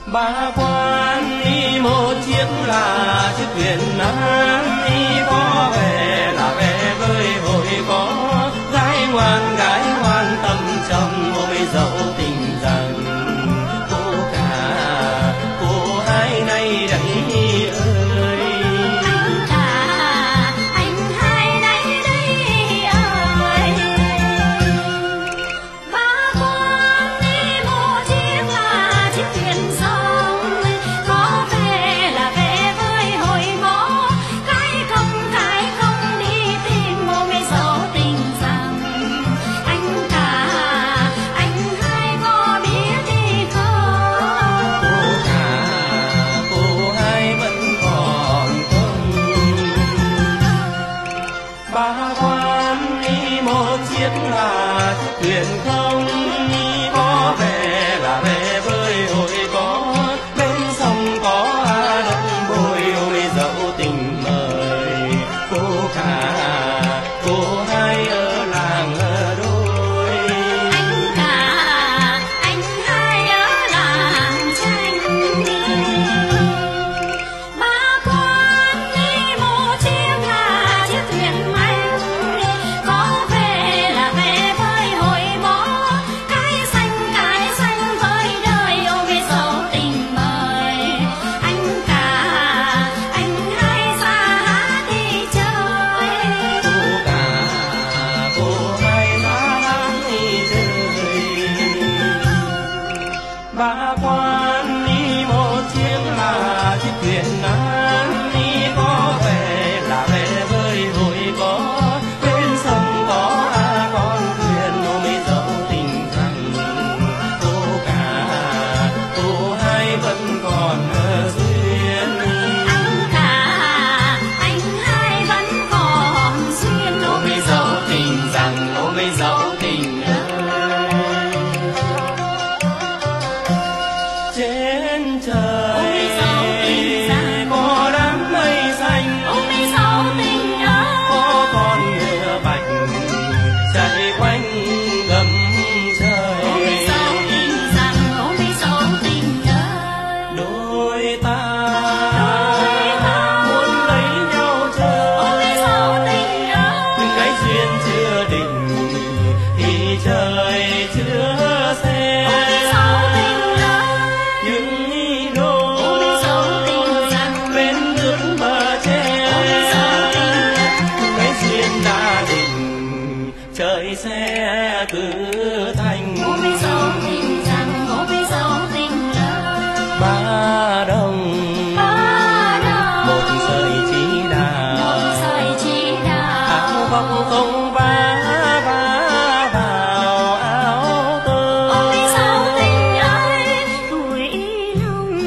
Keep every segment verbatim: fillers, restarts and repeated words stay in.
Ba quan đi một chiếc là chiếc thuyền nan đi có về là về với hội có gái ngoan gái ngoan tâm trong ôi dẫu tình rằng cô cả cô hai nay đấy ơi. Anh cả anh hai nay đấy ơi. Ba quan đi một chiếc là chiếc thuyền sông có về là về với hội ngõ cái không cái không đi tìm một ngày dấu tình rằng anh cả anh hai có biết đi không. Cô cả cô hai vẫn còn không. Ba quan đi một chiếc là chiếc thuyền không đi có về là về với hội có bên sông có đông bồi ôi dẫu tình mời cô cả cô hai ở làng ở đôi. Anh cả anh hai ở làng tranh. Ba quan đi một chiếc là chiếc thuyền anh có về là về với hội bó cái xanh cái xanh với đời ôi dấu tình mời anh cả anh hai ra hát đi chơi. Cô cả cô hai ra hát đi chơi. Ba quan đi một chiếc là chiếc thuyền nan đi có về là về với hội có bên sông có con thuyền ôi dẫu tình rằng cô cả cô hai vẫn còn duyên. Anh cả anh hai vẫn còn duyên Ôi dẫu tình rằng ôi dẫu tình ơi. Trên trời Ôi dẫu tình rằng có đám mây xanh ôi dấu tình có ơi. con ngựa bạch chạy quanh gầm trời. Ôi dấu tình rằng ôi dấu tình ơi. Đôi ta Đôi ta muốn lấy nhau chờ ôi dấu tình ơi. nhưng cái duyên chưa định thì trời chưa xem. Ôi dấu tình ơi. Những Ôi đôi dấu tình rằng bên nước bờ tre ôi dấu tình ơi. cái duyên đã định trời sẽ cứ thành. Ôi dấu tình rằng ôi dấu tình ơi. Ba đồng Ba đồng một sợi chỉ một đà sợi chỉ đà áo bông không vá vá vào áo tơ. ôi dấu tình ơi. Tuổi lòng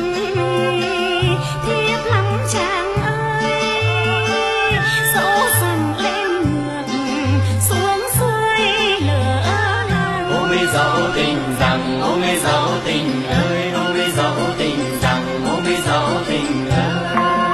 thiếp lắm chàng ơi. Dỗ dần lên ngược xuống xuôi lửa làng. Ôi dẫu tình rằng ôi dẫu tình ơi ôi dẫu tình rằng ôi dẫu tình ơi.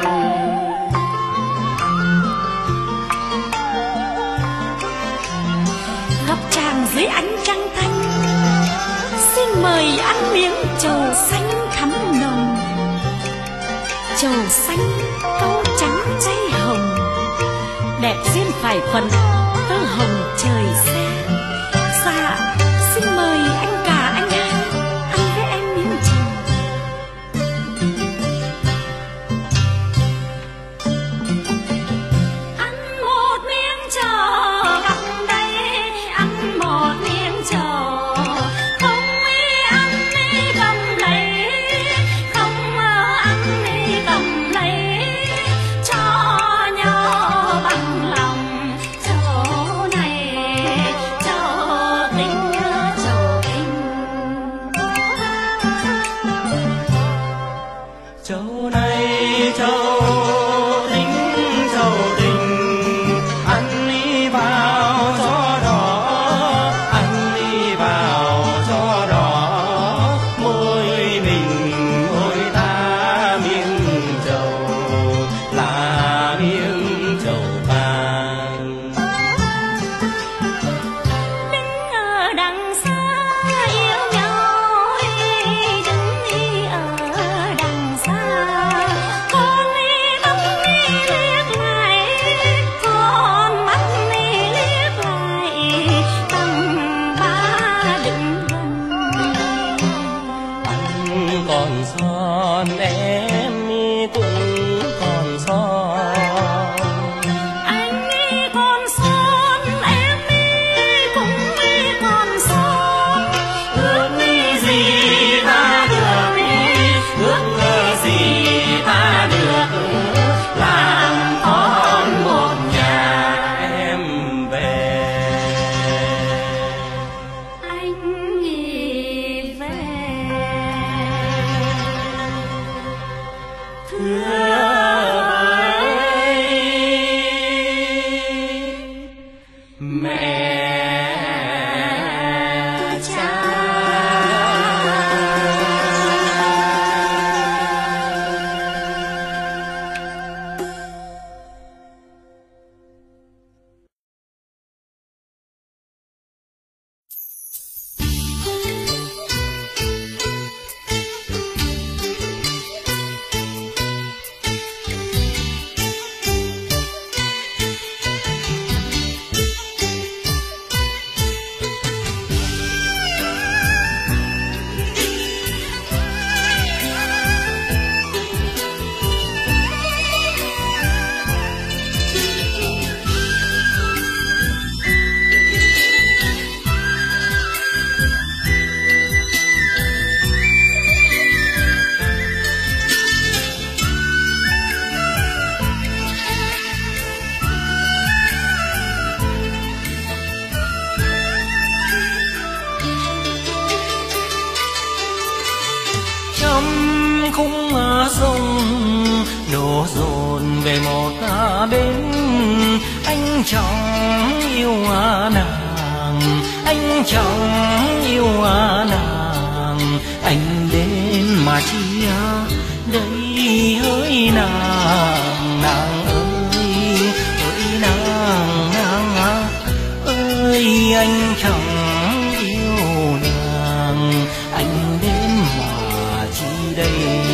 Gặp chàng dưới ánh trăng thanh xin mời ăn miếng trầu xanh thắm nồng. Trầu xanh câu trắng chay hồng đẹp duyên phải phần tơ hồng trời xa. Dạ xin mời anh cả anh hai ăn với em miếng trầu. Ăn một miếng trầu gặp đây ăn một miếng trầu không ý ăn đi cầm lấy không ăn đi cầm lấy cho nhau bằng lòng chỗ này còn son, em cũng còn son. Anh ấy còn son, em ấy cũng còn son. Ước gì ta được, ước gì ta được làm con một nhà em về. Anh nghĩ về Thưa mẹ cha. Trong khung sông đổ dồn về một bên, anh chẳng yêu nàng, anh chẳng yêu nàng, anh đến mà chia đây hỡi nàng, nàng ơi, hỡi nàng, nàng ơi, anh chẳng yêu nàng, anh đến mà chi đây.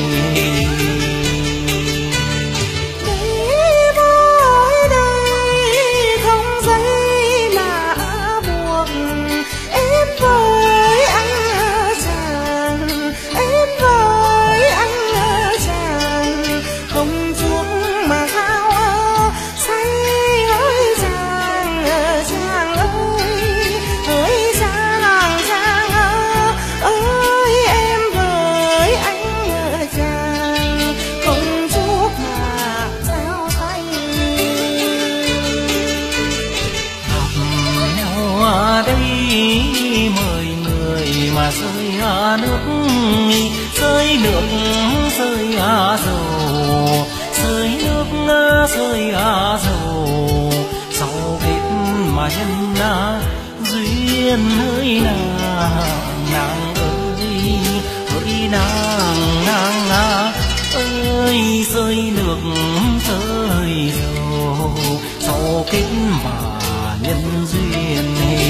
Rơi nước, rơi nước, rơi dầu, rơi nước, rơi dầu, sau kết mà nhân duyên hỡi nàng, nàng ơi, hỡi nàng, nàng ơi, rơi nước, rơi dầu, sau kết mà nhân duyên.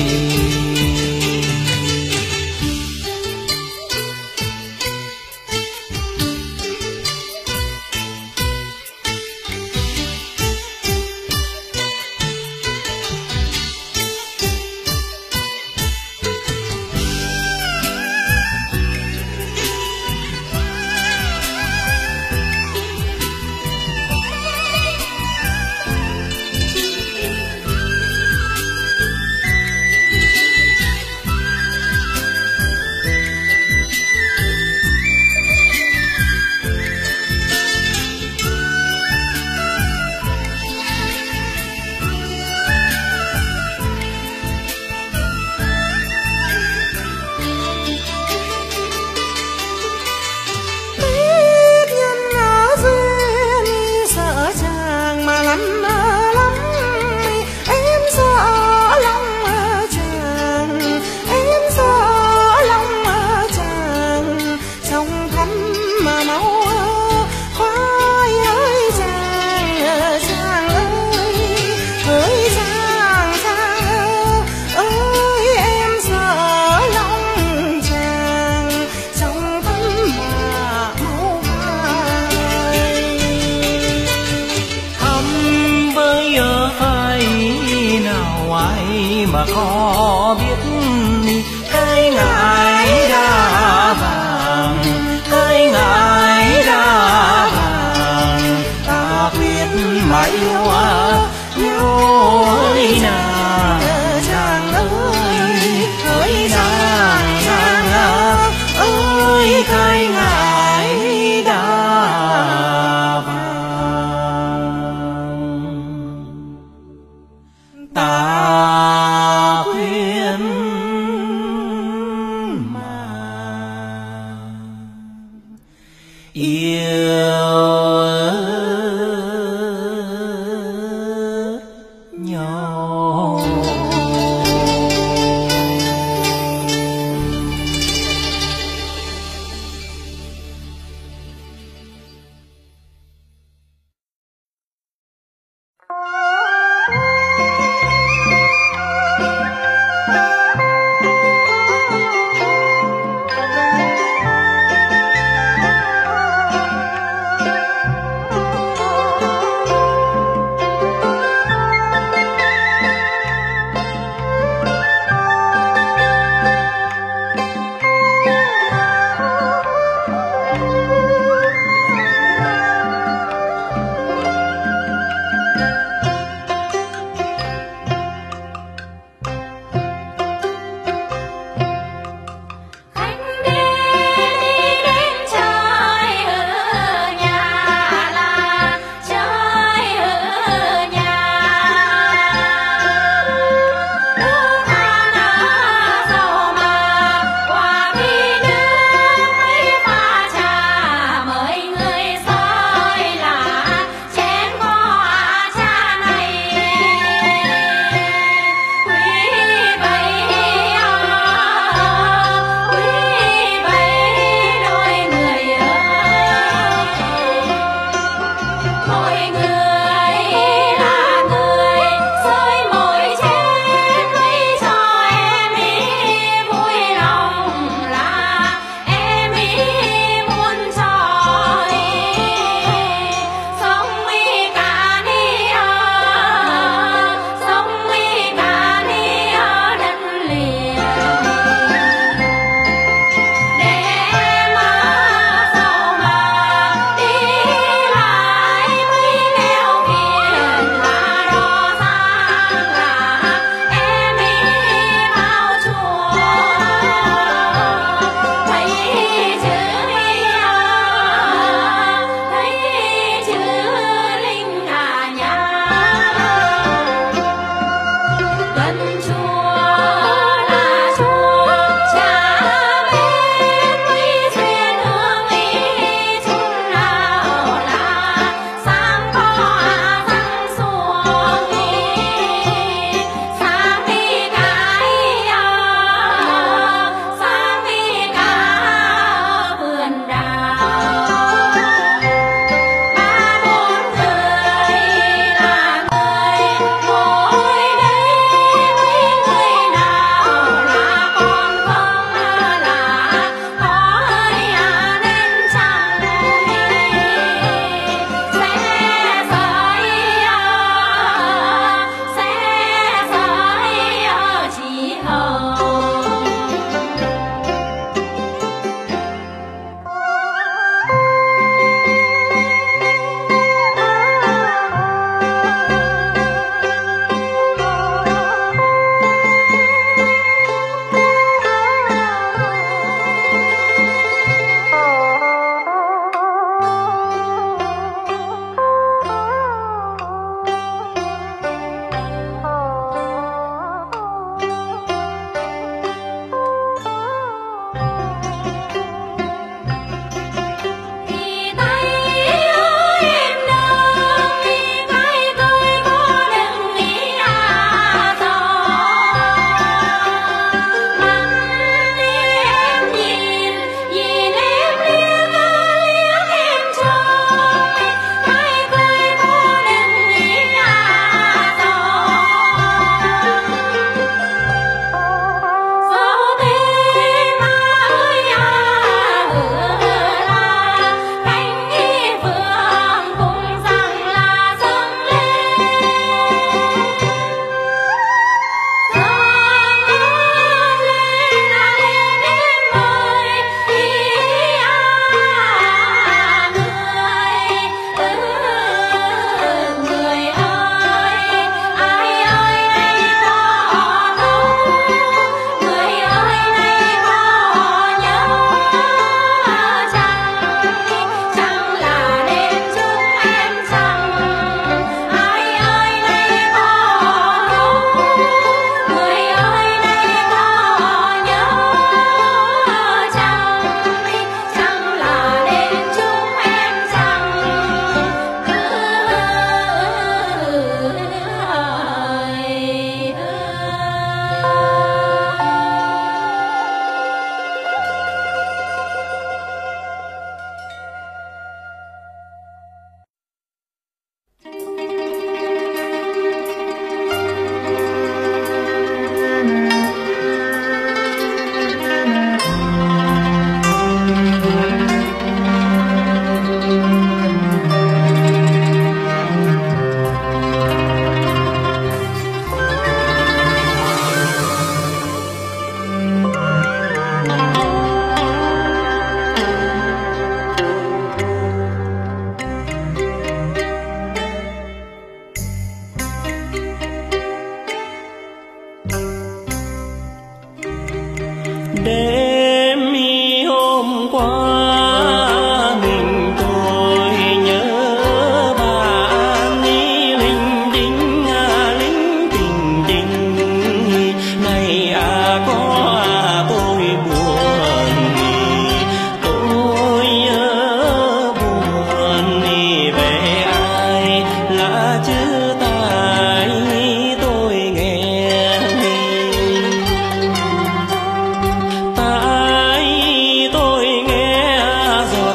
mà có biết cái ngải đã vàng, cái ơi khai ngại đã vàng ta khuyên mà yêu nhau.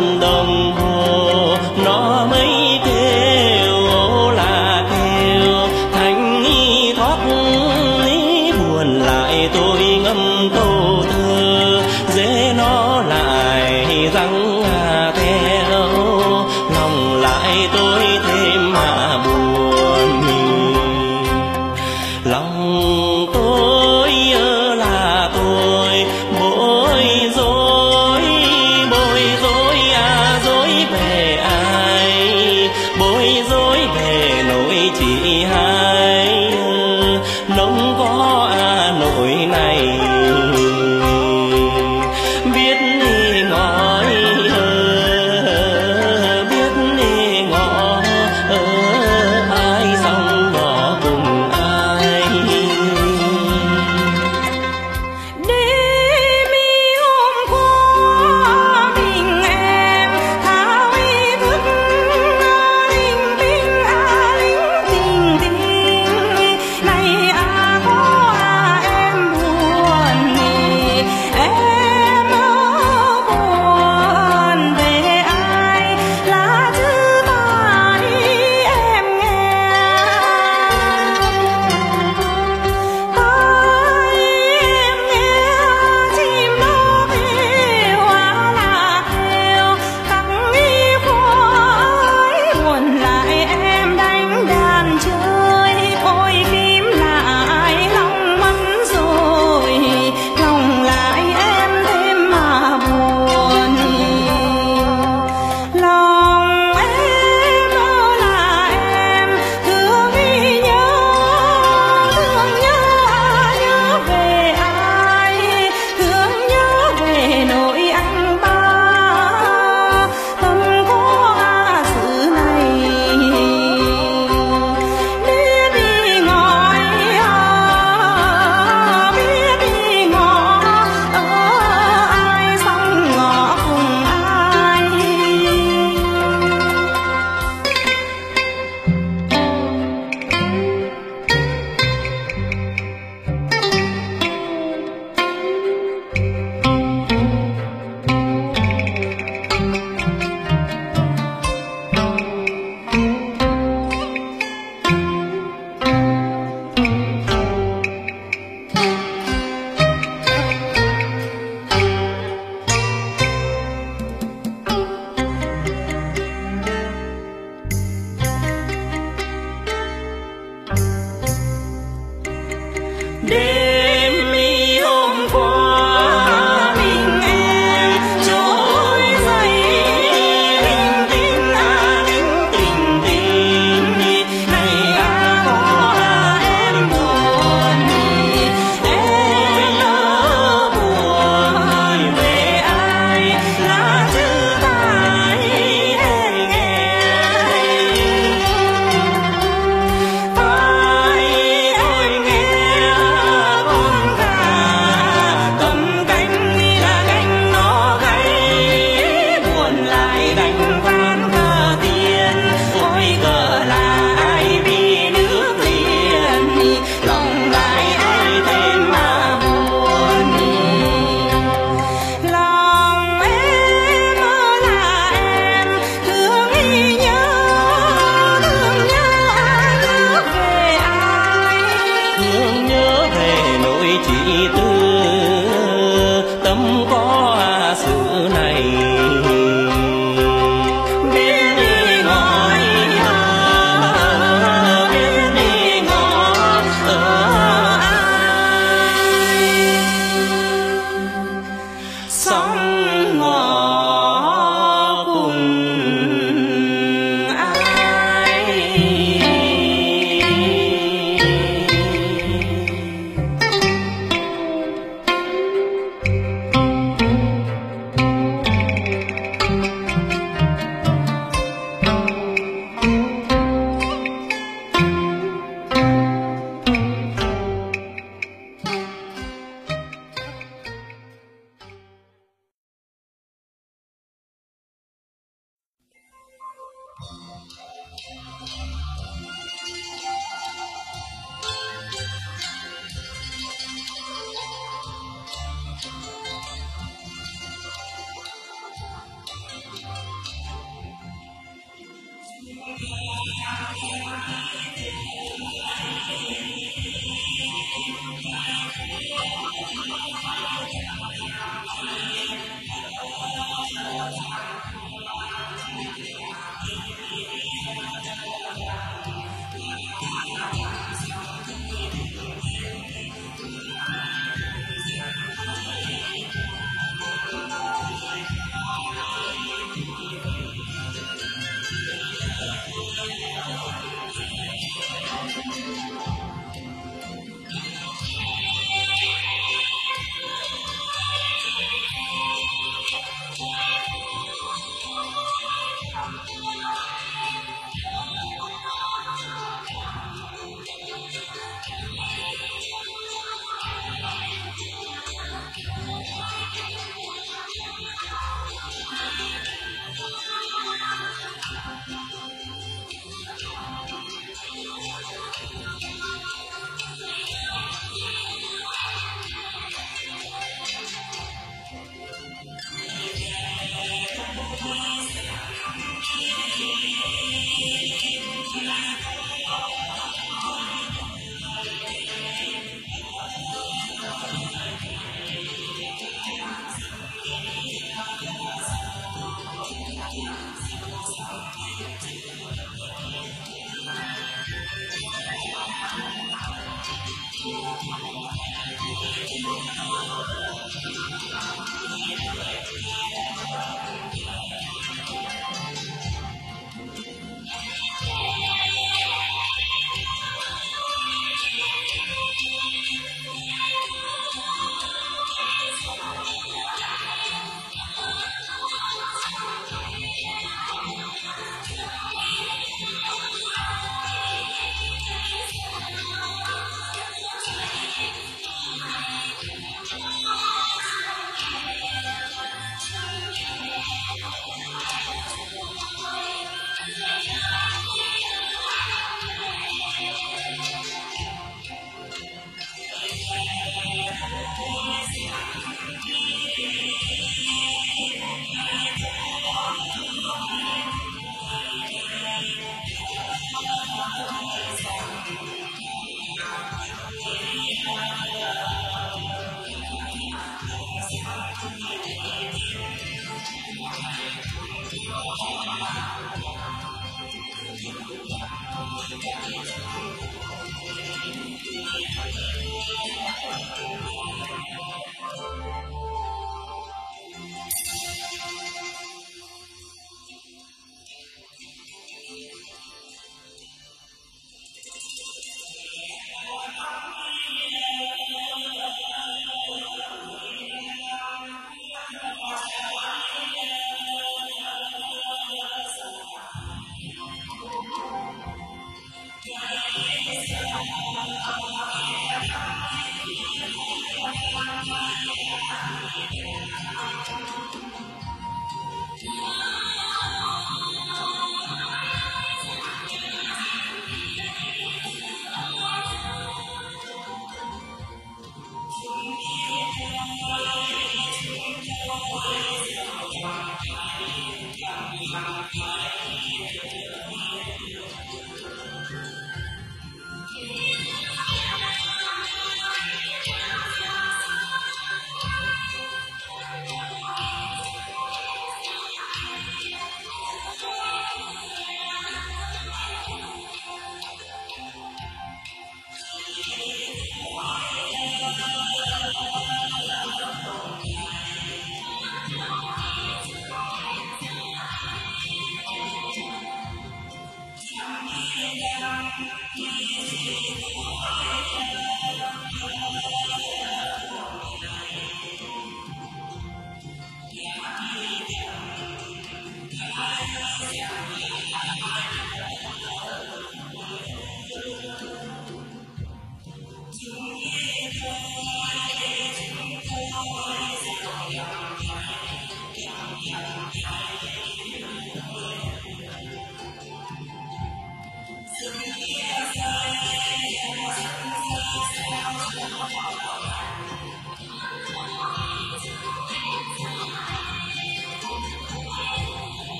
đồng hồ nó mới kêu là kêu thành thoát lý buồn lại tôi ngâm câu thơ dễ nó lại răng theo lòng lại tôi thêm mà buồn lòng tôi là tôi bối rối bối rối à rối về ai bối rối về nỗi chị hai nông có à nỗi này biết ngói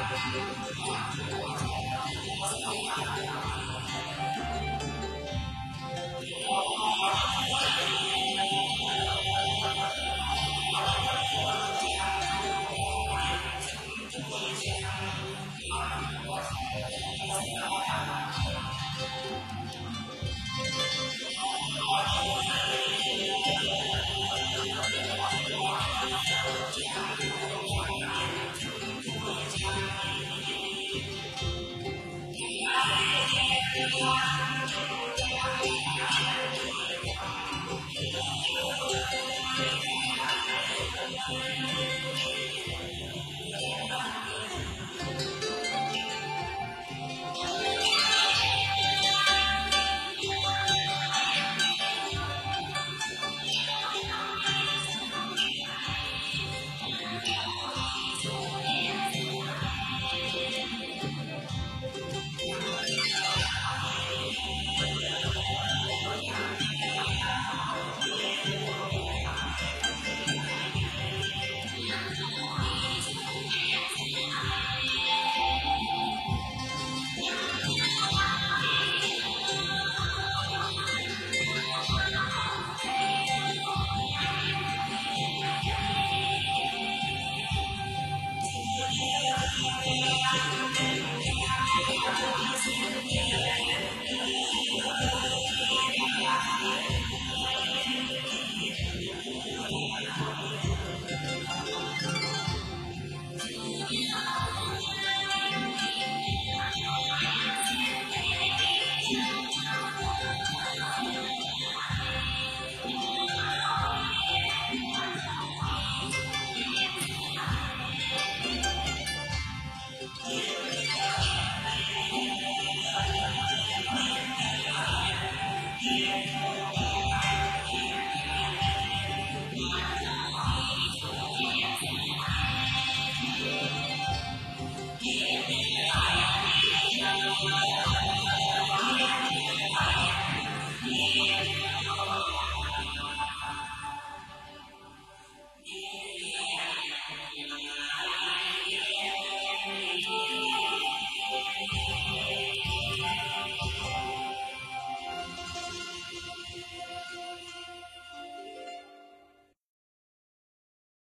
Thank you.